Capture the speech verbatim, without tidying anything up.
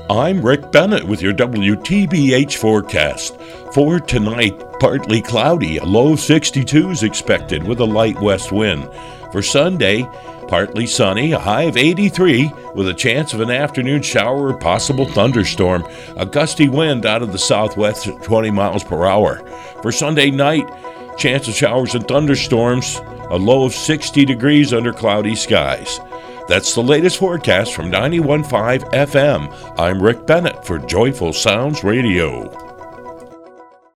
I'm Rick Bennett with your W T B H forecast. For tonight, partly cloudy, a low of sixty-two is expected with a light west wind. For Sunday, partly sunny, a high of eighty-three with a chance of an afternoon shower or possible thunderstorm. A gusty wind out of the southwest at twenty miles per hour. For Sunday night, chance of showers and thunderstorms, a low of sixty degrees under cloudy skies. That's the latest forecast from ninety-one point five F M. I'm Rick Bennett for Joyful Sounds Radio.